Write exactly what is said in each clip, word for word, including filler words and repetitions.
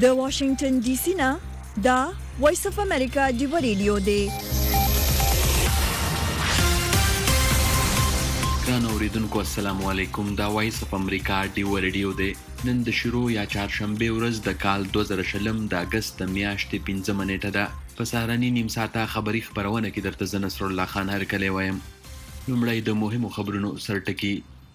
د واشنگټن ډي سي نه دا وایس اف امریکا دی ریډیو دی. ګران اوریدونکو السلام علیکم. دا وایس اف امریکا دی ریډیو دی. نن د شروع یا چهارشنبه ورځ د کال دوه زره شلم د اگست د میاشتې پنځمه نیټه ده. په سهارني نیم ساعته خبري خبرونه کې درته زه نصر الله خان هرکلی وایم. لومړی د مهمو خبرونو سرټکی.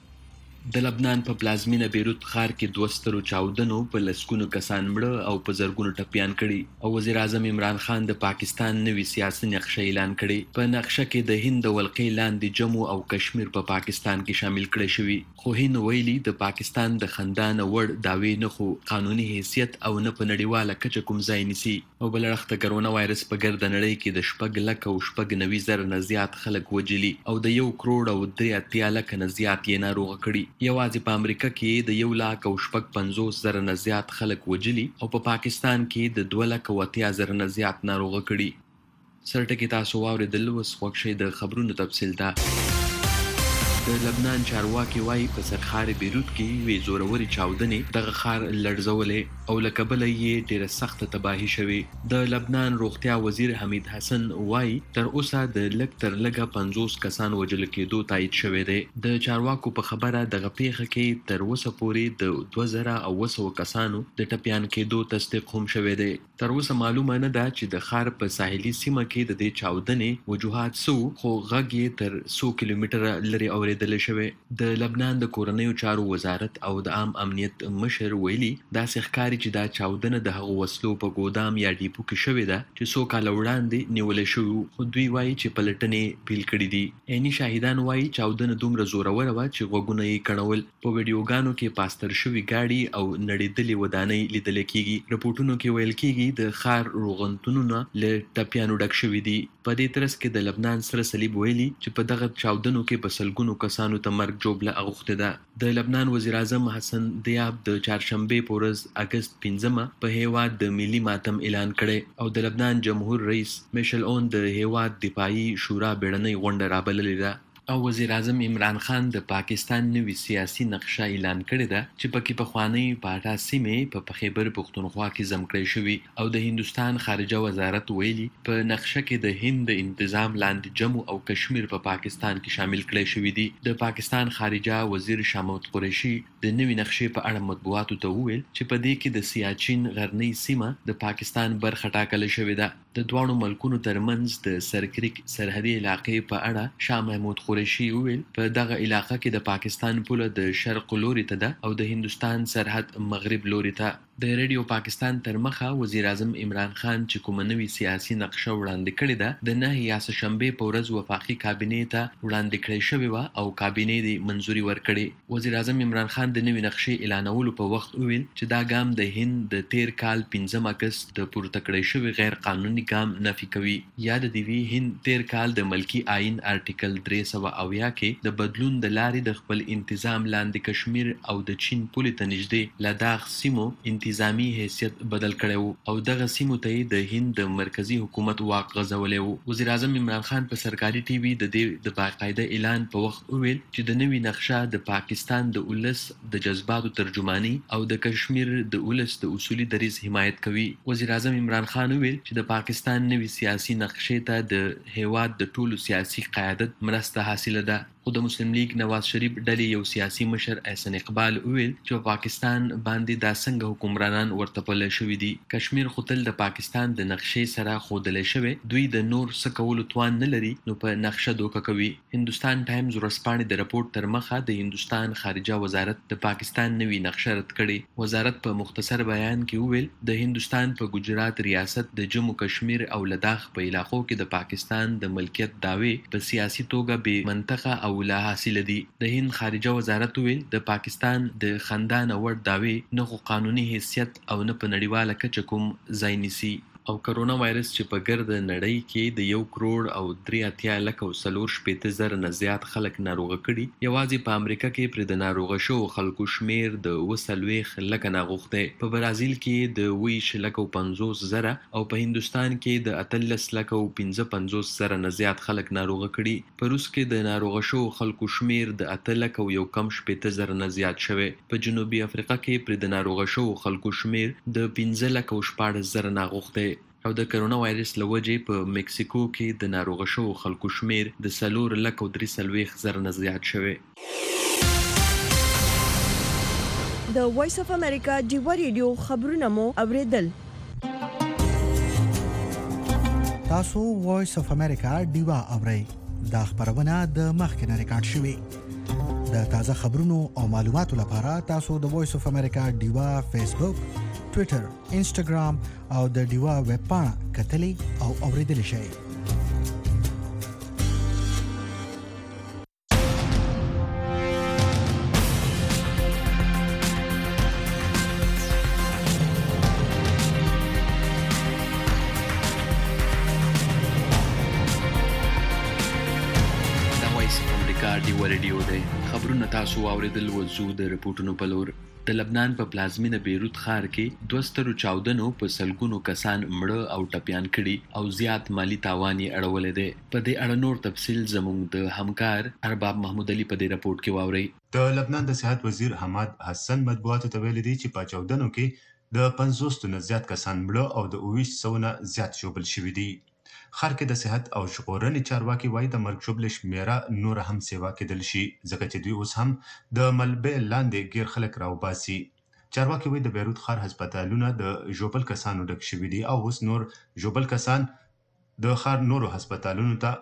د لبنان په پلازمینه بیروت ښار کې دوه سترو چاودنو په لسګونو کسان مړه او په زرګونو ټپیان کړي او وزیر اعظم عمران خان د پاکستان نوي سیاسي نقشه اعلان کړي. په نقشه کې د هند د ولقې لاندې جموں او کشمیر په پا پاکستان کې شامل کړي شوي، خو هند ویلي د پاکستان د خندانه وړ دعوی نه خو قانوني حیثیت او نه په نړیواله کچه کوم ځای نیسي. او بل اړخ د کرونا وایرس په ګرد نړۍ کې د شپږ لک او شپږ نوي زره نه زیات خلک وجلي او د یو کروڑ او درې اتیا لک نه زیات یې ناروغه کړي. یوازې په امریکا کې د یو لاک او شپږ پنځوس زره نه زیات خلک وجلي او په پا پاکستان کې د دوه لک او اتیا زره نه زیات ناروغه کړي. سرټکی تاسو واورېدل، اوس وخت شي د خبرونو تفصیل ته. د لبنان چارواکي وایي په سرخار بیروت کې یوې زورورې چاودنې دغه ښار لړزولی او له کبله یې ډېره سخته تباهي شوې. د لبنان روغتیا وزیر حمید حسن وایي تر اوسه د لږ تر لږه پنځوس کسان وژل کېدو تایید شوی دی. د چارواکو په خبره دغه پیښه کې تر اوسه پورې د دوه زره او اوه سوه کسانو د ټپیان کېدو تصدیق هم شوی دی. تر اوسه معلومه نه ده چې د ښار په ساحلي سیمه کې د دې چاودنې وجوهات څه وو، خو غږ یې تر څو کیلومتره لرې اورېدل شوی. د لبنان د کورنیو چارو وزارت او د عام امنیت مشر ویلي داسې ښکاري چې دا چاودنه د هغو وسلو په ګودام یا ډیپو کې شوې ده چې څو کاله وړاندې نیولې شوي، خو دوی وایي چې پلټنې پیل کړي دي. عیني شاهدان وایي چاودنه دومره زوروره وه چې غوږونه یې کڼول. په ویډیوګانو کې پاستر شوي ګاډي او نړېدلې ودانۍ لیدل کېږي. رپورټونو کې ویل کېږي د ښار روغتونونه له ټپیانو ډک شوي دي. په دې ترڅ کې د لبنان سره صلیب ویلي چې په دغه چاودنو کې په سلګونو کسانو ته مرګ جوړه اغوښته ده. د لبنان وزیر اعظم حسن دیاب د چهارشنبې په ورځ اگست پنځمه په هیواد د ملي ماتم اعلان کړی او د لبنان جمهور رئیس میشل اون د هیواد دفاعي شورا بیړنۍ غونډه رابللې ده. او وزیر اعظم عمران خان د پاکستان نوي سیاسي نقشه اعلان کړې ده چې پکې پخوانۍ پاټا سیمې په خیبر پختونخوا کې ضم کړی شوي او د هندوستان خارجه وزارت ویلي په نقشه کې د هند د انتظام لاندې جموں او کشمیر په پا پاکستان کې شامل کړی شوي دي. د پاکستان خارجه وزیر شاه محمود قریشي د نوي نقشې په اړه مطبوعاتو ته وویل چې په دې کې د سیاچین غرنۍ سیمه د پاکستان برخه ټاکل شوې ده. د دواړو ملکونو ترمنځ د سرکریک سرحدي علاقې په اړه شاه محمود قریشي وویل په دغه علاقه کې د پاکستان پوله د شرق لوري ته ده او د هندوستان سرحد مغرب لوري ته. د ریډیو پاکستان تر مخه وزیر اعظم عمران خان چې کومه نوې سیاسي نقشه وړاندې کړې ده د نهه یا شنبې په ورځ وفاقي کابینې ته وړاندې کړې شوې وه او کابینې دې منظوري ورکړې. وزیر اعظم عمران خان د نوې نقشې اعلانولو په وخت وویل چې دا ګام د هند د تیر کال پنځم اګست د پورته کړی شوي غیر قانوني ګام نفي کوي. یاد دې وي هند تیر کال د ملکي آئین آرټیکل درې سوه اویا کې د بدلون د لارې د خپل انتظام لاندې کشمیر او د چین پولې ته نږدې لداخ سیمو انتظامی حیثیت بدل کړی وو او دغه سیمو ته د هند د مرکزی حکومت واک غځولی وو. وزیر اعظم عمران خان په سرکاري ټي وي د دې د باقاعده اعلان په وخت وویل چې د نوي نقشه د پاکستان د ولس د جذباتو ترجماني او د کشمیر د ولس د اصولي دریځ حمایت کوي. وزیر اعظم عمران خان وویل چې د پاکستان نوي سیاسي نقشې ته د هیواد د ټولو سیاسي قیادت مرسته حاصله ده. خو د مسلم لیگ نواز شریف ډلې یو سیاسي مشر احسن اقبال وویل چې په پاکستان باندې دا څنګه حکمرانان ورته پلی شوي دي. کشمیر خو تل د پاکستان د نقشې سره ښودلی شوی، دوی د نور څه کولو توان نه لري نو په نقشه دوکه کوي. هندوستان ټایمز ورځپاڼې د رپورټ تر مخه د هندوستان خارجه وزارت د پاکستان نوي نقشه رد کړې. وزارت په مختصر بیان کې وویل د هندوستان په ګجرات ریاست د جموں کشمیر او لداخ په علاقو کې د پاکستان د ملکیت دعوې په سیاسي توګه بې منطقه او لا حاصله دي. د هند خارجه وزارت ویل د پاکستان د خندانه وړ دعوې نه خو قانوني حیثیت او نه په نړیواله کچه کوم ځای نیسي. او کرونا وایرس چې په ګرد نړۍ کې د یو کروڑ او درې اتیا لک او څلور شپېته زره نه زیات خلک ناروغه کړي. یوازې په امریکا کې پر د ناروغه شو خلکو شمیر د اوه څلوېښت لکه ناروغ دی. په برازیل کې د اوه ویشت لک او پنځوس زره او په هندوستان کې د اتلس لک او پنځه پنځوس زره نه زیات خلک ناروغه کړي. په روس کې د ناروغه شو خلکو شمیر د اته لک او یو کم شپېته زره نه زیات شوی. په جنوبي افریقا کې پر د ناروغه شو خلکو شمیر د پنځه لک او شپاړس زره ناروغ دی. او د کرونا وایرس له وجې په مکسیکو کې د ناروغه شو خلکو شمیر د څلور لک او درې څلوېښت زره نه زیات شوی. د وایس اف امریکا ډیوا ریډیو خبرونه مو اوریدل. تاسو وایس اف امریکا ډیوا اورئ. دا خبرونه د مخکنه ریکارډ شوې. د تازه خبرونو او معلوماتو لپاره تاسو د وایس اف امریکا ډیوا فیسبوک، ټوئیټر، انسټاګرام او د ډیوا ویب پاڼه کتلی او اوریدلی شئ. ډیوا ریډیو دی. خبرونه تاسو اوریدل وځو د رپورټونو په لور. د لبنان په پلازمینه بیروت ښار کې دوه سترو چاودنو په سلګونو کسان مړه او ټپیان کړي او زیات مالی تاوان یې اړولی دی. په دې اړه نور تفصیل زموږ د همکار ارباب محمود علي په دې رپورټ کې واورئ. د لبنان د صحت وزیر حماد حسن مطبوعاتو ته ویلي دي چې په چاودنو کې د پنځوس نه زیات کسان مړه او د اوه ویشت سوه نه زیات ژوبل شوي دي. ښار کې د صحت او ژغورنې چارواکي وایي د مرګ ژوبلې شمېره نوره هم سیوا کېدل شي ځکه چې دوی اوس هم د ملبې لاندې ګیر خلک راوباسي. چارواکي وایي د بیروت ښار هسپتالونه د ژوبل کسانو ډک شوي دي او اوس نور ژوبل کسان د ښار نورو هسپتالونو ته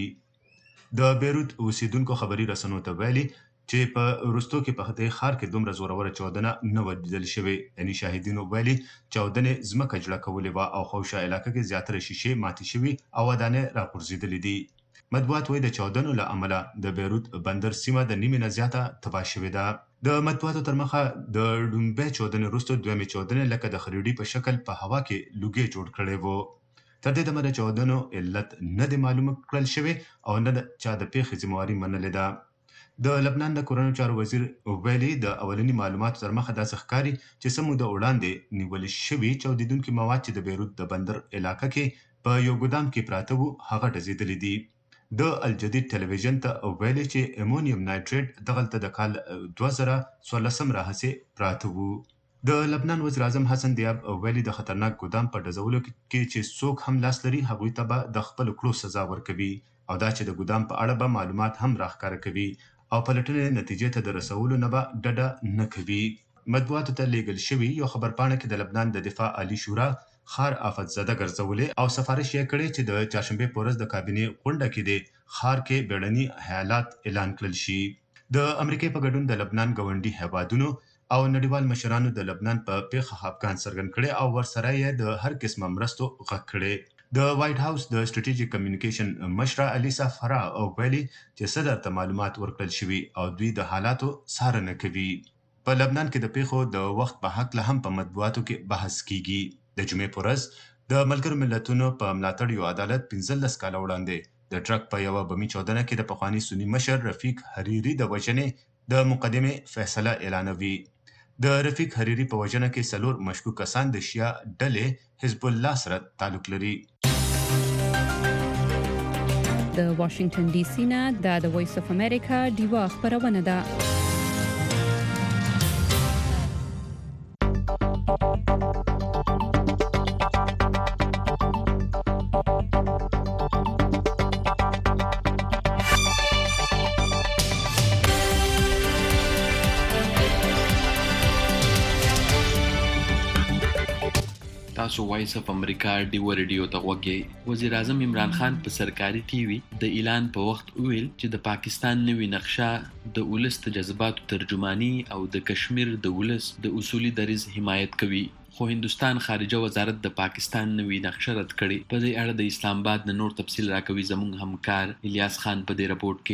وړي. د بیروت اوسیدونکو خبري رسنیو ته ویلي چې په وروستو کې په دې ښار کې دومره زوروره چاودنه نه وه لیدل شوې. یعنې شاهدینو ویلي چاودنې ځمکه جړه کولې وه او خوشا علاقه کې زیاتره شیشې ماتې شوي او ودانۍ راغورځېدلې دي. مطبوعات وایي د چاودنو له امله د بیروت بندر سیمه د نیمې نه زیاته تباه شوې ده. د مطبوعاتو تر مخه د لومړۍ چاودنې وروسته دویمې چاودنې لکه د خریډي په شکل په هوا کې لوګي جوړ کړی وو. تر دې دمه د چاودنو علت نه دی معلومه کړل شوی او نه د چا د پیښې ذمهواري منلې ده. د لبنان د کورنیو چارو وزیر ویلي د اولني معلوماتو تر مخه داسې ښکاري چې څه موده وړاندې نیول شوي چاودېدونکي مواد چې د بیروت د بندر علاقه کې په یو ګودام کې پراته وو هغه ډزېدلي دي. د الجدید ټلویزیون ته ویلي چې امونیم نایټریټ دغلته د کال دوه زره څوارلسم راهیسې پراته وو. د لبنان وزیر اعظم حسن دیاب ویلي د خطرناک ګودام په ډزولو کې چې څوک هم لاس لري هغوی ته به د خپلو کړو سزا ورکوي او دا چې د ګودام په اړه به معلومات هم راښکاره کوي او پلټنې نتیجې ته د رسولو نه به ډډه نه کوي. مطبوعاتو ته لیږل شوي یو خبرپاڼه کې د لبنان د دفاع عالی شورا ښار آفت زده ګرځولې او سفارش یې کړی چې د چهارشنبې په ورځ د کابینې غونډه کې د ښار کې بیړني حالات اعلان کړل شي. د امریکې په ګډون د لبنان ګاونډي هیوادونو او نړیوال مشرانو د لبنان په پیښه خفګان څرګند کړی او ورسره یې د هر قسمه مرستو غږ کړی. د وایټ هاوس د سټریټیجیک کمیونیکیشن مشره الیسا فرا او ویلي چې صدر ته معلومات ورکړل شوي او دوی د حالاتو څارنه کوي. په لبنان کې د پیښو د وخت په هکله هم په مطبوعاتو کې بحث کیږي. د جمعې په ورځ د ملګرو ملتونو په ملاتړ یو عدالت پنځلس کاله وړاندې د ټرک په یوه بمي چاودنه کې د پخواني سني مشر رفیق حریري د وژنې د مقدمې فیصله اعلانوي. د رفیق حریري په وژنه کې څلور مشکوک کسان د شیعه ډلې حزب الله سره تعلق لري. د واشنگټن ډي سي نه د وایس اف امریکا ډیوا خبرونه ده. تاسو وایس اف امریکا ډیوا ریډیو ته غوږی. وزیر اعظم عمران خان په سرکاري ټي وي د اعلان په وخت ویل چې د پاکستان نوې نقشه د ولس د جذباتو ترجمانی او د کشمیر د ولس د اصولي دریځ حمایت کوي. خو هندوستان خارجه وزارت د پاکستان نوې نقشه رد کړې. په دې اړه د اسلام آباد د نور تفصیل راکوي زموږ همکار الیاس خان په دې رپورټ کې.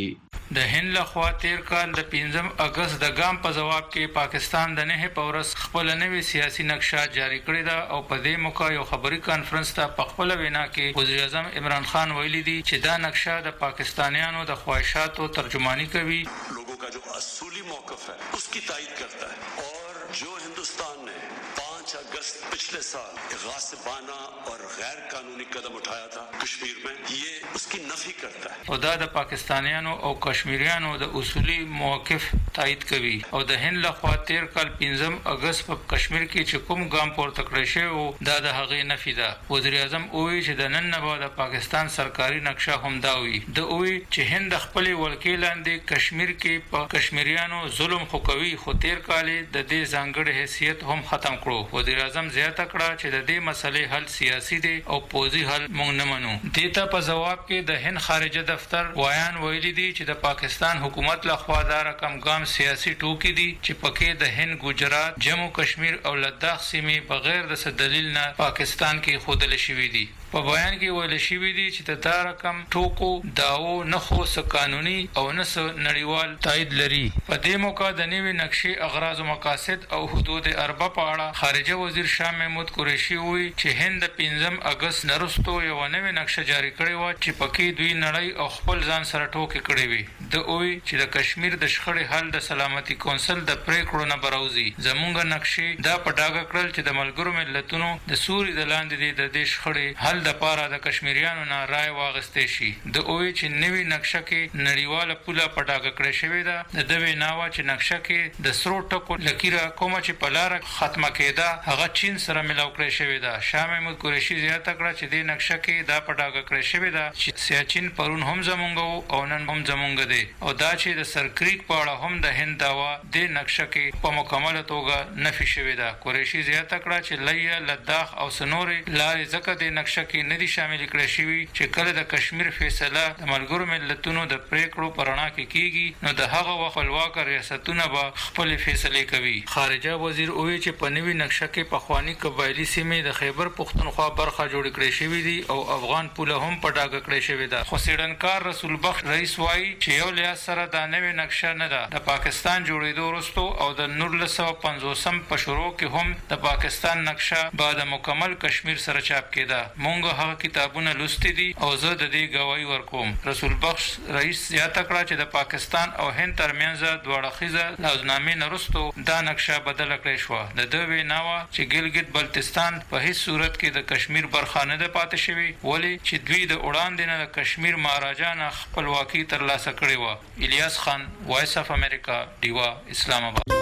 د هند لخوا تیر کال د پنځم اگست د ګام په جواب کې پاکستان د نه په ورځ خپل نوې سیاسي نقشه جاری کړې ده او په دې موقع یو خبري کانفرنس ته په خپل وینا کې وزیر اعظم عمران خان ویلي دي چې دا نقشه د پاکستانیانو د خواهشاتو ترجمانی کوي. लोगों का जो असूली मौक़िफ़ है उसकी तायद करता है और जो हिंदुस्तान ने पाँच अगस्त पिछले साल गासिबाना और गैर कानूनी कदम उठाया था कश्मीर में ये उसकी नफी करता है. او دا د پاکستانیانو او کشمیریانو د اصولي موقف تایید کوي او د هند لخوا تیر کال پنځم اگست په کشمیر کې چې کوم ګام پورته کړی شوی دا د هغې نفي ده. وزیر اعظم وویل چې د نن نه بعد د پاکستان سرکاري نقشه هم دا وي. د وویل چې هند خپل ولکې لاندې کشمیر کې په کشمیریانو ظلم خو کوي خو تیر کال د دې ځانګړي حیثیت هم ختم کړو. وزیر اعظم زیاته کړه چې د دې مسلې حل سیاسي دی او پوځي حل مونږ نه منو. دې ته په جواب کې د هند خارجه دفتر وایان ویلي دي چې د پاکستان حکومت لخوا دا رقم ګام سیاسي ټوکی دي چې پکې د هند ګجرات جموں کشمیر او لداخ سیمې بغیر د څه دلیل نه پاکستان کې خودل شوی دي. په بیان کې ویل شوی دی چې دا رقم ټوکو داو نه خو څه قانوني او نه څه نړیوال تایید لري. په دې موقع د نوې نقشې اغراض او مقاصد او حدود اربع په اړه خارجه وزیر شاه محمود قریشي وی چې هند د پنځم اگست نرستو یو نوې نقشه جاری کړې و چې پکې دوی نړۍ او خپل ځان سره ټوکې کړې وي. د اوی چې د کشمیر د شخړې حل د سلامتي کونسل د پریکړو نه براوزي. زمونږ نقشې دا په ډاګه کړل چې د ملګرو ملتونو د سوري د لاندې د دې شخړې حل د پاره د کشمیریانو نه رائے واغستې شي. د اوی چې نوې نقشه کې نړیواله پوله په ډاګه کړې شوې ده. د دوی ناوه چې نقشه کې د سرو ټکو لکیره کومه چې په لاره ختمه کېده هغه چین سره ملاو کړې شوې ده. شاه محمود قریشي زیاته کړه چې دې نقشه کې دا په ډاګه کړې شوې ده چې سیاچین پرون هم زمونږ او نن هم زمونږ دی او دا چې د سرکریک په اړه هم د هند داوا دې نقشه کې په مکمله توګه نفي شوې ده. قریشي زیاته کړه چې لیه لداخ او سنوري لارې ځکه دې نقشه کې نه شامل کړی شوی چې کله د کشمیر فیصله د ملګرو ملتونو د پریکړو په رڼا کې کیږي نو د هغه وخت خپلواک ریاستونه به خپل فیصله کوي. خارجه وزیر وویل چې په نوې نقشه کې پخوانی قبایلی سیمې د خیبر پختونخوا برخه جوړ کړې شوې دي او افغان پوله هم په ډاګه کړې شوې ده. خو سیډنکار رسول بخش رئیس وایي چې یو لحاظ سره دا نوې نقشه نه ده. د پاکستان جوړېدو وروسته او د نولس سوه پنځوسم په شروع کې هم د پاکستان نقشه بعد مکمل کشمیر سره چاپ کېده. مونږ هغه کتابونه لوستي دي او زه د دې گواهی ورکوم. رسول بخش رئیس زیاته کړه چې د پاکستان او هند ترمنځ دوه اړخیزه لازمنامې نه وروسته دا نقشه بدله کړې شوه. د ده وینا وه چې ګلګت بلتستان په هیڅ صورت کې د کشمیر برخه نه ده پاتې شوې ولې چې دوی د وړاندې نه د کشمیر مهاراجا نه خپلواکي ترلاسه کړې وه. الیاس خان، وایس اف امریکا، ډیوا، اسلام آباد.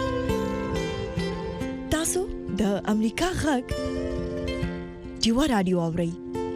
تاسو د امریکا غږ ډیوا رادیو اورئ.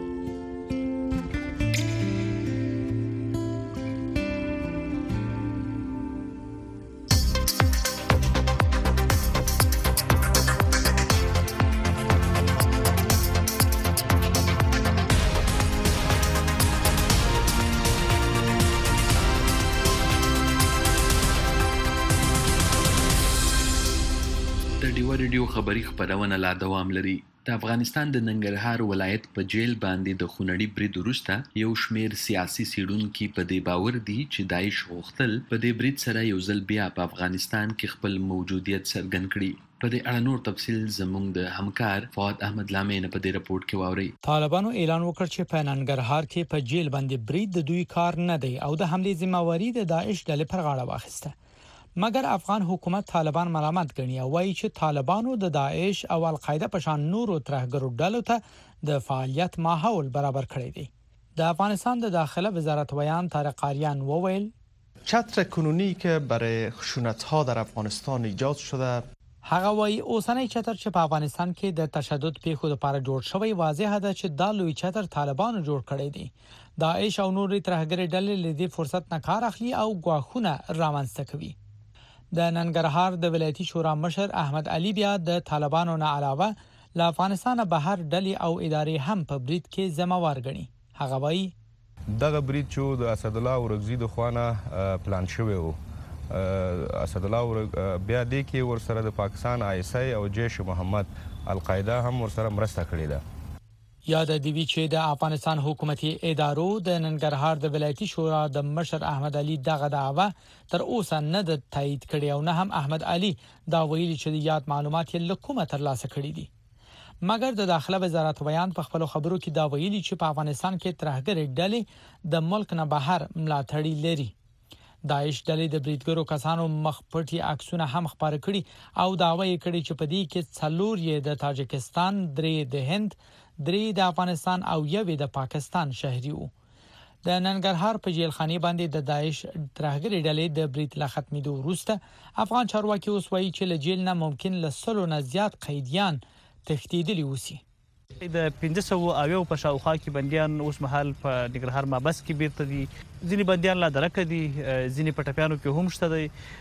ریډیو خبری خبرونه لا دوام لري. د افغانستان د ننګرهار ولایت په جیل باندې د خونړي برید وروسته یو شمیر سیاسي څېړونکي په دې باور دي چې داعش غوښتل په دې برید سره یو ځل بیا په افغانستان کې خپل موجودیت څرګند کړي. په دې اړه نور تفصیل زموږ د همکار فؤاد احمد لامین په دې رپورت کې واوري. طالبانو اعلان وکړ چې په ننګرهار کې په جیل باندې برید د دوی کار نه دی او د حملې ذمہواری د داعش ډلې پر غاړه واخیسته. مګر افغان حکومت طالبان ملامت ګڼي او وایي چې طالبانو د داعش او القاعده په شان نورو ترهګرو ډلو ته د فعالیت ماحول برابر کړی دی. د افغانستان د داخله وزارت ویان طارق آریان وویل چتر کنونی که برای خشونت‌ها در افغانستان ایجاد شده هغه وایي اوسنۍ چتر چې په افغانستان کې د تشدد پیښو لپاره جوړ شوی واضح ده چې دا لوی چتر طالبانو جوړ کړی دی. داعش او نورې ترهګرې ډلې له دې فرصت نه کار اخلي او ګواښونه رامنځته کوي. د ننګرهار د ولایتي شورا مشر احمد علي بیا د طالبانو نه علاوه له افغانستان بهر ډلې او ادارې هم په برید کې ذمہوار ګڼي. هغه وایي دغه برید چې د اسد الله اورګزي د خوانه پلان شوی و. اسد الله بیا د کې ورسره د پاکستان آی اس آی او جیش محمد القاعده هم ورسره مرسته کړې ده. یاد دی وی چې د افغانستان حکومتي ادارو د ننګرهار د ولایتي شورا د مشر احمد علي دغه دعوه تر اوسه نه د تایید کړي او نه هم احمد علي دا ویلي چې د یاد معلومات یې لکومه ترلاسه کړي دي. مګر د داخله وزارت بیان په خپل خبرو کې دا ویلي چې په افغانستان کې ترهګر ډلې د ملک نه بهر ملاتړي لري. داعش ډلې د بریدګرو کسانو مخپټي عکسونه هم خبره کړي او داوا یې کړی چې په دې کې څلور یې د تاجکستان، درې د هند، درې د افغانستان او یوې د پاکستان شهري وو. د ننګرهار په جیلخانه باندې د داعش ترهګر ډلې د برید لا ختمېدو وروسته افغان چارواکي اوس وایي چې له جیل نه ممکن له سلو نه زیات قیدیان تښتېدلي وسی. د پنځه سوه اویو په شاوخوا کې بندیان اوس مهال په ننګرهار مابس کې بیرته دي. ځینې بندیان لا درکه دي، ځینې په ټپیانو کې هم شته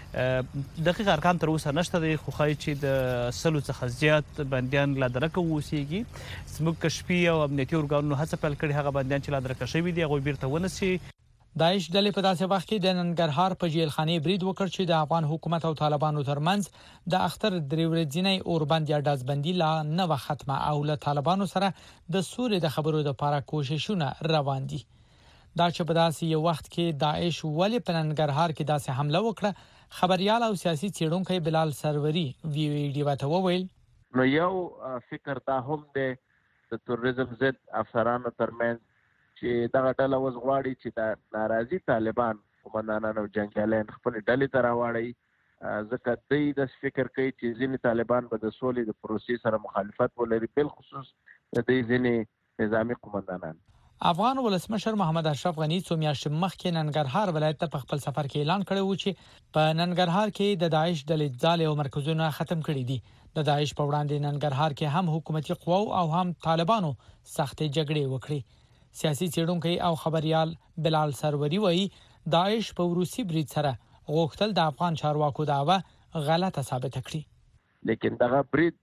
دي. دقیق ارقام تر اوسه نشته دي، خو ښایي چې د سلو څخه زیات بندیان لا درکه واوسېږي. زموږ کشفي او امنیتي ارګانونو هڅه پیل کړې هغه بندیان چې لا درکه شوي دي هغوی بیرته ونیسي. داعش ډلې په داسې وخت کې د ننګرهار په جیلخانه برید وکړ چې د افغان حکومت او طالبانو ترمنځ د اختر درې ورځې اوربند یا دازبندي لا نه و ختمه او له طالبانو سره د سولې د خبرو لپاره کوششونه روان دي. دا چې په داسې یو وخت کې داعش ولې په ننګرهار کې داسې حمله وکړه، خبريال او سیاسي څېړونکی بلال سروري وی وی ډي وته وویل. نو یو فکر دا هم دی د تروریزم ضد افسرانو ترمنځ چې دغه ډله اوس غواړي چې د ناراضي طالبان قومندانان او جنګیالان خپل ډلې ته راوړي، ځکه دوی د فکر کوي چې ځینې طالبان به د سولې د پروسې سره مخالفت ولري، بالخصوص د دوی ځینې نظامي قومندانان. افغان ولسمشر محمد اشرف غنی څو میاشتې مخکې ننګرهار ولایت ته په خپل سفر کې اعلان کړی و چې په ننګرهار کې د داعش ډلې ځالې او مرکزونه ختم کړي دي. د داعش په وړاندې ننګرهار کې هم حکومتي قواو او هم طالبانو سختې جګړې وکړې. سیاسي څېړونکی او خبريال بلال سروري وایي داعش په روسي برید سره غوښتل د افغان چارواکو دعوه غلطه ثابت کړي. لیکن دغه برید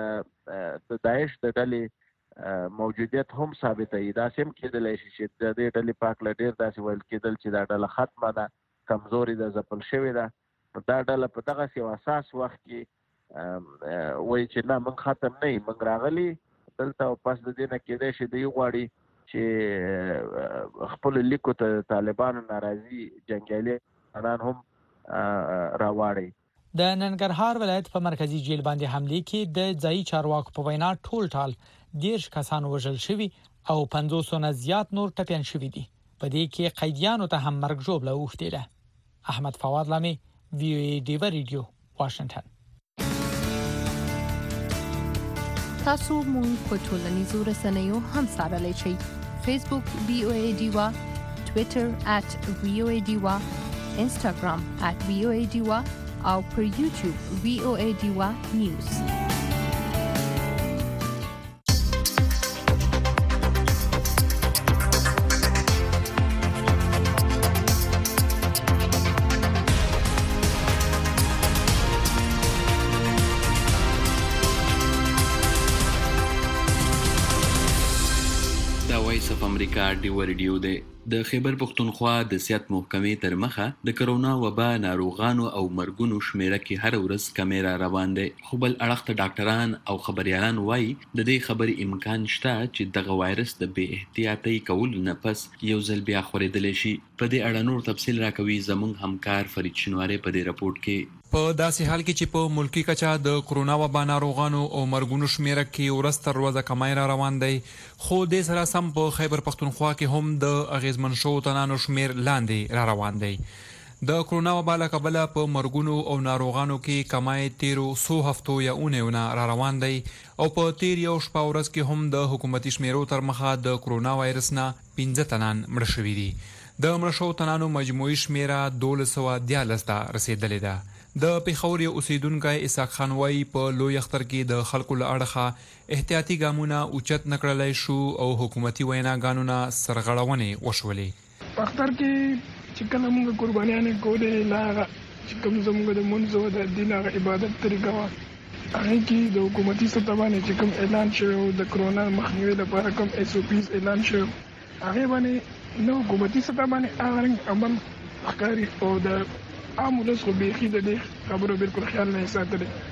د داعش د ډلې موجودیت هم ثابتوي. دا سم کېدلی شي چې د دې ډلې په هکله ډېر داسې ویل کېدل چې دا ډله ختمه ده، کمزورې ده، ځپل شوې ده. دا ډله په دغسې یو اساس وخت کې وایي چې نه موږ ختم نه یو، موږ راغلي دلته او پس د دې نه کېدی شي دوی غواړي چې خپل لیکو ته طالبانو ناراضي جنګیالان هم راوړي. د ننګرهار ولایت په مرکزی جیل باندې حمله کې د ځایي چارواکو په وینا ټول ټال دیرش کسان وژل شوي او پنځوس نه زیات نور ټپیان شوي دي. په دې کې قیدیانو ته هم مرګ ژوبله اوښتې ده. احمد فواد لامي، وی او ای ډیوا ریډیو، واشنگټن. تاسو مونږ په ټولنیزو رسنیو هم سره شئ. فیسبوک وی او ای ډیوا، ټویټر ات وی او ای ډیوا، انسټاګرام ات وی او ای ډیوا او پر یوټیوب وی او ای ډیوا نیوز. امریکا ډیوا ریډیو دی. د خیبر پښتونخوا د صحت محکمې تر مخه د کرونا وبا ناروغانو او مرګونو شمیره کې هر ورځ کمی را روان دی، خو بل اړخ ته ډاکټران او خبريالان وایي د دې خبرې امکان شته چې دغه وایرس د بې احتیاطۍ کولو نه پس یو ځل بیا خورېدلی شي. په دې اړه نور تفصیل راکوي زموږ همکار فرید شینواری په دې رپورټ کې. په داسې حال کې چې په ملکی کچه د کرونا وبا ناروغانو او مرګونو شمیره کې ورځ تر ورځې کمی را روان دی، خو د سره سم په خیبر پښتونخوا کې هم د اغیزمن شو تنانو شمیر لاندې را روان دی. د کرونا وبا له کبله په مرګونو او ناروغانو کې کمی تیرو څو هفتو یا اونیونه را روان دی او په تیر یو شپه ورځ کې هم د حکومتي شمیرو تر مخه د کرونا وایرس نه پنځه تنان مړه شوي دي. د مړه شوو تنانو مجموعي شمیره دولس سوه دیارلس ته رسېدلې ده. د پیښور یو اوسیدونکی اسحاق خان وایي په لوی اختر کې د خلکو له اړخه احتیاطي ګامونه اوچت نه کړلی شو او حکومتي ویناګانو نه سرغړونې وشولې. په اختر کې چې کله موږ قربانیانې کولې لا هغه چې کوم زموږ د لمونځ او د دین هغه عبادت طریقه وه، هغې کې د حکومتي سطح باندې چې کوم اعلان شوی و د کرونا مخنیوي لپاره کوم ایس او پیز اعلان شوی هغې باندې نه حکومتي سطح باندې هغه رنګ عمل ښکاري او د عام ولس خو بیخي د دې خبرو بالکل خیال نه یې ساتلی.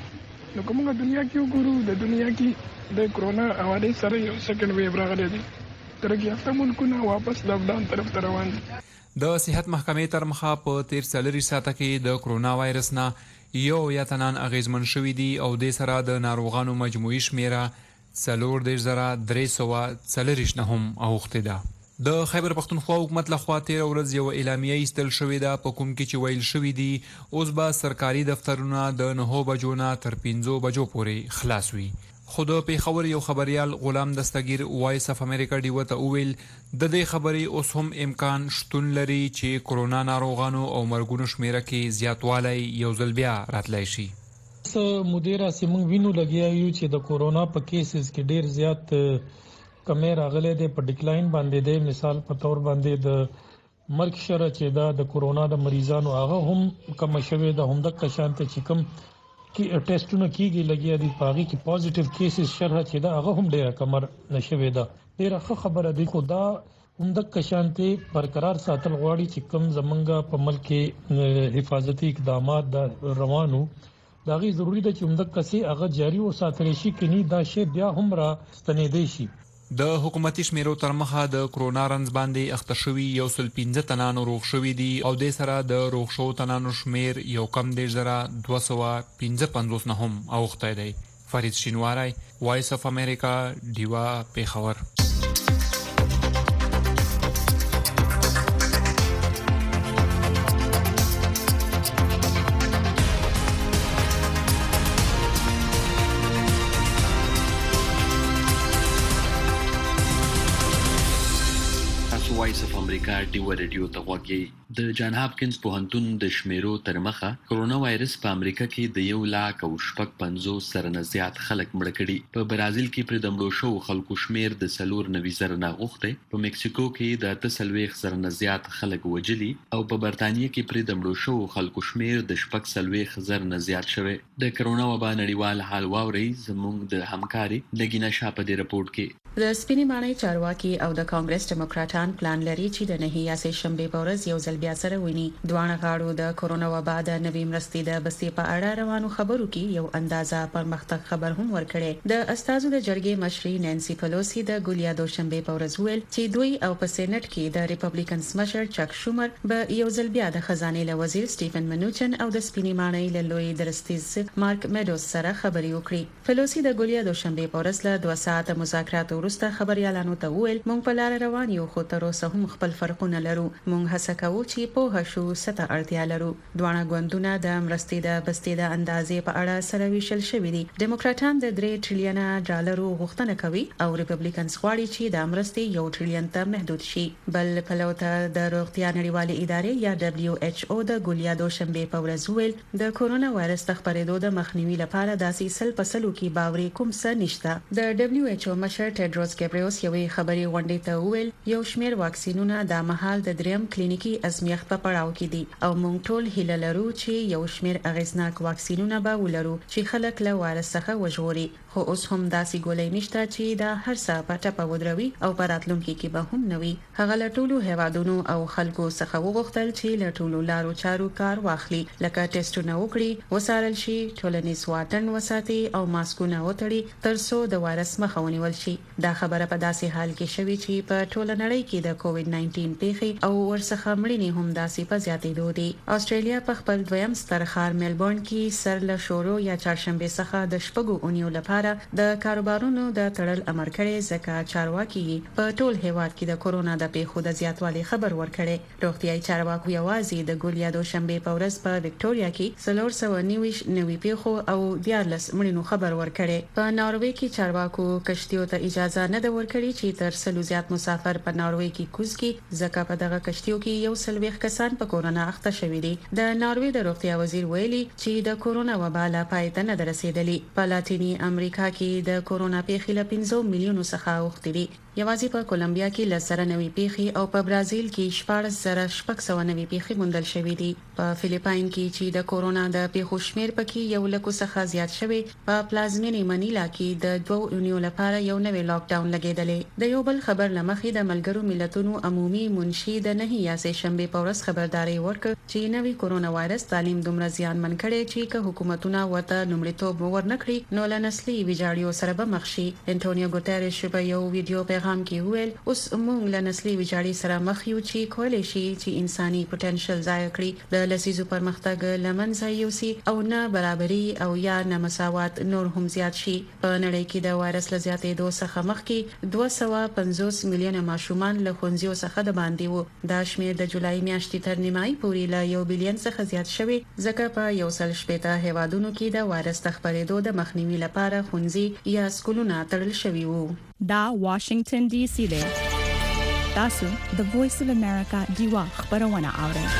نو کومه دنیا کې وګورو د دنیا کې د کرونا حواله سره یو سکند ویو راغلی دی ترګي هفته ملکونه واپس لاک ډاون طرف ته روان دي. د صحت محکمې تر مخه په تیر څلوري ساعته کې د کرونا وایرس نه یو یا تنان اغیزمن شوي دي او د سره د ناروغانو مجموعي شمیره څلور دېرش زره درې سوه څلوېښت نه هم اوښتې ده. د خیبر پښتونخوا حکومت لخوا تیر ورځ یو اعلامیه ایستل شوې ده په کوم کې چې ویل شوي دي اوس به سرکاري دفترونه د نهو بجو نه تر پنځو بجو پورې خلاص وي. خو د پیښور یو خبریال غلام دستګیر وایس اف امریکا ډیو ته وویل د دې خبرې اوس هم امکان شتون لري چې کرونا ناروغانو او مرګونو شمیره کې زیاتوالی یو ځل بیا راتلی شي. مدیر سیمون وینو لګیا یو چې د کورونا په کیسز کې ډیر زیات کمې راغلي دي په ډیکلاین باندې دي. مثال په تور باندې د مرګ شره چې دا د کورونا د مریضانو هغه هم کم شوه د هم د کشانته چې کم کې ټیسټونه کیږي لګیا دي پاغي کې پوزټیو کیسز شره چې دا هغه هم ډیره کمر نشوي ده. ډیره ښه خبره ده خو دا هم د کشانته برقرار ساتل غواړي چې کم زمونږه په ملک کې حفاظتي اقدامات د روانو دا غي ضروری ده چې هم د کسي هغه جاری او ساتل شي کني دا شی بیا هم را ستنېدي شي. د حکومتي شمیرو تر مخه د کرونا رنځ باندې اخته شوي یو سل پنځه تنانو روغ شوي دي او د سره د روغ شو تنانو شمیر یو کم دېرش زره دوه سوه پنځه پنځوس نه هم اوښتی دی. فرید شینواری وایس اف امریکا ډیوا پیښور. وایس اف امریکا ډیو ریډیو ته غوږی. د جان هاپکینز پوهنتون د شمیرو تر مخه کرونا وایرس په امریکا کې د یو لاک او شپږ پنځوس سره نه زیات خلک مړه کړي. په برازیل کې پرې د مړو شوو خلکو شمیر د څلور نوي زره نه غوښتی. په مکسیکو کې د اته څلوېښت زره نه زیات خلک وجلي او په برتانیې کې پرې د مړو شوو خلکو شمیر د شپږ څلوېښت زره نه زیات شوی. د کرونا وبا نړیوال حال واوري زموږ د همکاري لګینا شاه په دې رپورت کې. د سپینې ماڼۍ چارواکي او د کانګرس ډیموکراټان پلان لري چې د نهي یا سه شنبه په ورځ یو ځل بیا سره ویني. دوه غاړو د کرونا وبا د نوي مرستې د بستې په اړه روانو خبرو کې یو اندازه پرمختګ خبر هم ورکړي. د استازو د جرګې مشري نانسي پلوسی د ګولیا دوشنبه په ورځ ویل چې دوی او په سېنات کې د ریپبلیکنز مشر چک شومر به یو ځل بیا د خزانه له وزیر سټیفن منوچن او د سپینې ماڼۍ له لوی درستیز مارک میډوس سره خبرې وکړي. پلوسی د ګولیا دوشنبه په ورځ له دوه ساعته مذاکرات وروسته خبريالانو ته وویل مونږ په لار روان یو خو تر اوسه هم خپل فرقونه لرو. مونږ هڅه کوو چې په هشو ست اړتیا لرو. دوه غوندونه د مرستې د بستې د اندازې په اړه سره ویشل شوې دي. ډیموکراټان د درې ټریلیون ډالرو غوښتنه کوي او ریپبلیکنز غواړي چې د مرستې یو ټریلیون ته محدود شي. بل پلوته د روغتیا نړیوالې ادارې یا دبليو ایچ او د ګولیا دوشنبه په ورځ ویل د کرونا وایرس د خپرېدو د مخنیوي لپاره داسې سل پسلو کې باوري کوم څه نشته. د دبليو ایچ او مشر ټیډروس ګبریوس یوې خبري غونډې ته وویل یو شمیر واکسینونه د مهال د دریم کلینیکي ازمیښت په پړاو کې دي او موږ ټول هیله لرو چې یو شمیر اغیزناک واکسینونه به ولرو چې خلک له وایرس څخه وژغوري. خو اوس هم داسې ګولۍ نشته چې دا هر څه په ټپه ودروي او په راتلونکي کې به هم نوي. هغه له ټولو هیوادونو او خلکو څخه وغوښتل چې له ټولو لارو چارو کار واخلي لکه ټیسټونه وکړي، وسارل شي، ټولنیز واټن وساتي او ماسکونه وتړي ترڅو د وایرس مخه ونیول شي. دا خبره په داسې حال کې شوې چې په ټوله نړۍ کې د کووډ نایټین پیښې او ورڅخه مړینې هم داسې په زیاتېدو دي. استرالیا په خپل دویم ستر ښار ملبورن کې سر له شورو یا چهارشنبه څخه د شپږو اونیو لپاره د کاروبارونو د تړل امر کړي ځکه چارواکي په ټول هیواد کې د کورونا د پیښو د زیاتوالي خبر ورکړي. روغتیايي چارواکو یوازې د ګولیا دوشنبه په ورځ په وکټوريا کې څلور سوه نوي نوي پیښو او دیارلس مړینو خبر ورکړي. په ناروې کې چارواکو کشتیو ته اجازه نه ده ورکړي چې تر سلو زیات مسافر په ناروې کې کوز کی ځکه په دغه کشتیو کې یو سلويخ کسان په کورونا اخته شوي دي. د ناروې د روغتیا وزیر ویلي چې د کورونا وبا لا پای ته نه رسیدلی. په لاتینی امریکا کې د کورونا پیښې له پنځو میلیونو څخه اوښتې دي. یوازې په کولمبیا کې لسره نوي پیښې او په برازیل کې شپږ زره شپږ سوه نوي پیښې موندل شوې دي. په فلیپاین کې چې د کورونا د پیښو شمیر پکې یو لکو څخه زیات شوی، په پلازمینې منیلا کې د دوه اونیو لپاره یو نوی لاک لاک ډاون لګیدلې د یو بل خبر لمخې د ملګرو ملتونو عمومي منشي د نه یا سه شنبه پورس خبرداري ورکړ چې نوې کورونا وایرس تعلیم دومره زیانمن کړي چې که حکومتونه ورته لومړیتوب ورنکړي نو له نسلي ویجاړیو سره به مخ شي. انټونیو ګوتریش په یو ویډیو پیغام کې وویل اوس موږ له نسلي ویجاړي سره مخ یو چې کولای شي چې انساني پټنشل ضایع کړي د لسیزو پرمختګ لمنځه یوسي او نه برابري او یا نه مساوات نور هم زیات شي. په نړۍ کې د وایرس له زیاتېدو څخه مخکې دوه سوه پنځوس میلیونه ماشومان له ښوونځیو څخه د باندې وو. دا شمیر د جولای میاشتې تر نیمایي پورې له یو بلین څخه زیات شوی ځکه په یو سل شپږ هیوادونو کې د وایرس خپرېدو د مخنیوي لپاره ښوونځي یا سکولونه تړل شوي وو. دا واشنگټن ډي سي دی. تاسو د وایس اف امریکا دیوا خبرونه اورئ.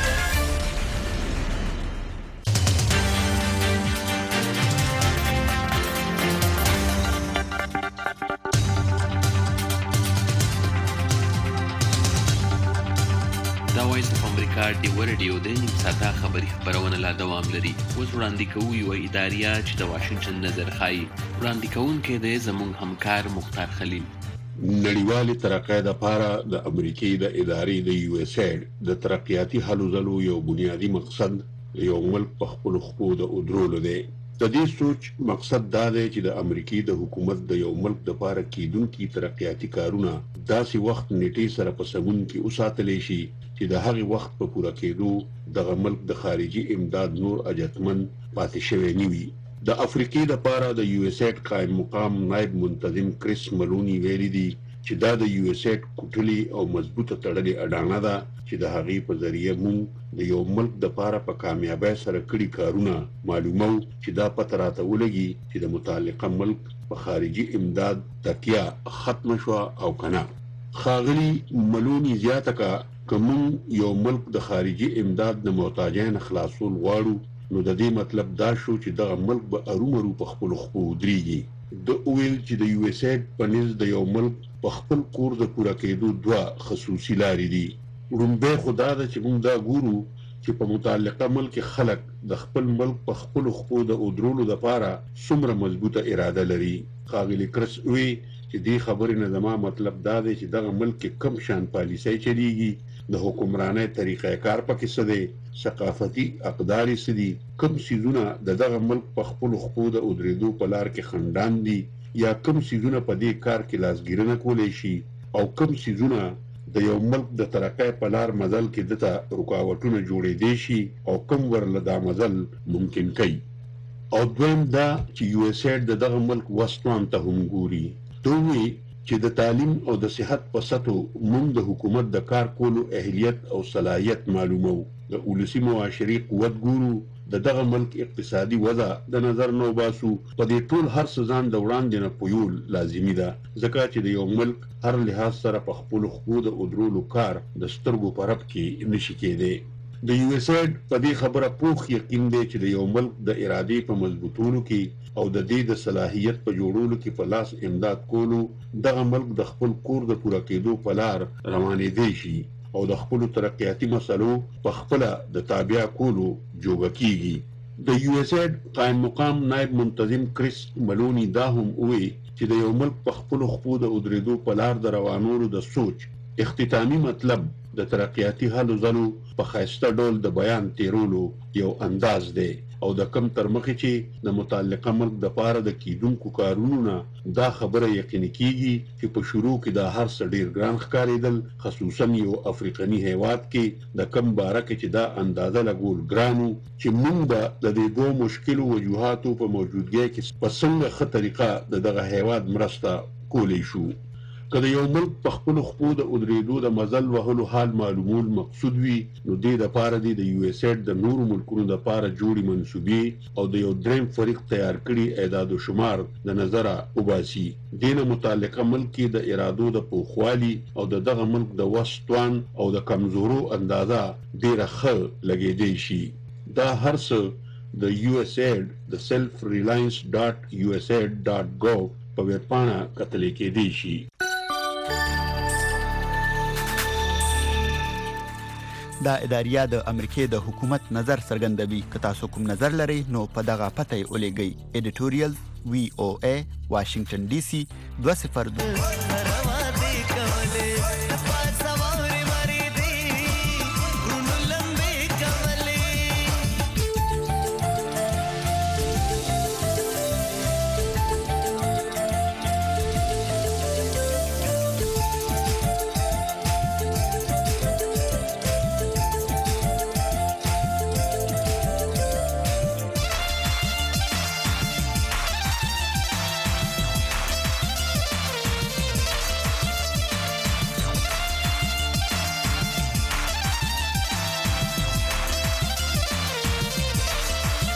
دا وایس اف امریکا ډیو رادیو د نیم ساعته خبری خبرونه لا دوام لري. اوس وړاندې کوو یو اداریه چې د واشنگټن نظر خایي. وړاندې کوونکی دی زموږ همکار مختار خلیل. نړیوالې ترقۍ لپاره د امریکای د ادارې د یو اس ایډ د ترقیاتي هلو ځلو یو بنیادی مقصد یو ملک په خپل خپو د ودرولو دی. د دې سوچ مقصد دا دی چې د امریکای د حکومت د یو ملک لپاره کیدونکي ترقیاتي کارونه داسې وخت نیټې سره په سمون کې وساتل شي چې د هغه وخت په پوره کېدو دغه ملک د خارجي امداد نور اجتمن پاتې شوی نه وي. د افریقای لپاره د یو اس ایډ قائم مقام نائب منتظم کریس ملونی ویلي دي چې دا د یو اس ایډ کوټلي او مضبوطه تړلې اډانه ده چې د هغې په ذریعه مونږ د یو ملک لپاره په کامیابۍ سره کړي کارونه معلومو چې دا پته راته ولګي چې د متعلقه ملک په خارجي امداد تکیه ختم شو او کنه. خاغلی ملونی زیاته کا کوم یو ملک د خارجي امداد د محتاجین خلاصول غواړو نو د دې مطلب دا شو چې دغه ملک به ارومرو په خپل خپو ودرېږي. د اویل چې د یو اس ایډ په نس د یو ملک په خپل کور د پوره کېدو دوه خصوصي لارې دي. وړومبی خو دا ده چې موږ دا ګورو چې په متعلقه ملک خلک د خپل ملک په خپل خپو د ودرولو لپاره څومره مضبوطه اراده لري. ښاغلي کرس وی چې دې خبرې نه زما مطلب دا دی چې دغه ملک کې کم شان پالیسۍ چلیږي، د حکمرانۍ طریقې کار پکې څه دی، ثقافتي اقدار یې څه دي، کم څیزونه د دغه ملک په خپلو خپو د ودرېدو په لار کې خنډان دي یا کم څیزونه په دې کار کې لاسګیرنه کولی شي او کم څیزونه د یو ملک د ترقۍ په لار مزل کې دته رکاوټونه جوړېدی شي او کم ورله دا مزل ممکن کوي. او دویم دا چې یو اس ایډ د دغه ملک وسطوان ته هم ګوري. دوی چې د تعلیم او د صحت په سطحو موږ د حکومت د کار کولو اهلیت او صلاحیت معلومو، د ولسي معاشري قوت ګورو، د دغه ملک اقتصادي وضع د نظر نو باسو. په دې ټول هر څه ځان د وړاندې نه پویول لازمي ده ځکه چې د یو ملک هر لحاظ سره په خپلو خپو د ودرولو کار د سترګو په رپ کې نشي کېدی. د یو اس ایډ په دې خبره پوخ یقین دی چې د یو ملک د ارادې په مضبوطولو کې او د دې د صلاحیت په جوړولو کې په لاس امداد کولو دغه ملک د خپل کور د پوره کېدو په لار روانېدی شي او د خپلو ترقیاتي مسلو په خپله د تابع کولو جوګه کیږي. د یو اس ایډ قائم مقام نائب منتظم کریس ملونی دا هم ووی چې د یو ملک په خپلو خپو د ودرېدو په لار د روانولو د سوچ اختتامي مطلب د ترقیاتي هلو ځلو په ښایسته ډول د بیان تیرولو یو انداز دی او د کم تر مخې چې د متعلقه ملک د پاره د کیدونکو کارونو نه دا خبره یقیني کیږي چې په شروع کې دا هر څه ډیر ګران ښکارېدل، خصوصا یو افریقني هیواد کې د کم باره کې چې دا اندازه لګول ګرانو چې موږ به د دې دوه مشکلو وجوهاتو په موجودګۍ کې په څنګه ښه طریقه د دغه هیواد مرسته کولی شو. که د یو ملک په خپلو خپو د ودرېدو د مزل وهلو حال معلومول مقصود وي نو دې دپاره دې د یو اس ایډ د نورو ملکونو دپاره جوړې منصوبې او د یو دریم فریق تیار کړي اعداد و شمار د نظره وباسي. دې نه متعلقه ملک کې د ارادو د پوخوالي او د دغه ملک د وس توان او د کمزورو اندازه ډېره ښه لګېدی شي. دا هر څه د یو اس ایډ د سیلف ریلاینس ډاټ یو اس ایډ ډاټ ګوو په ویبپاڼه کتلی کېدی شي. دا اداریه د امریکای د حکومت نظر څرګندوي. که تاسو کوم نظر لرئ نو په دغه پته یې ولیږئ. ایډیټوریل وی او ای واشنگټن ډي سي دوه صفر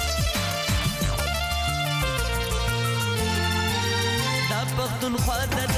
پښتونخوا د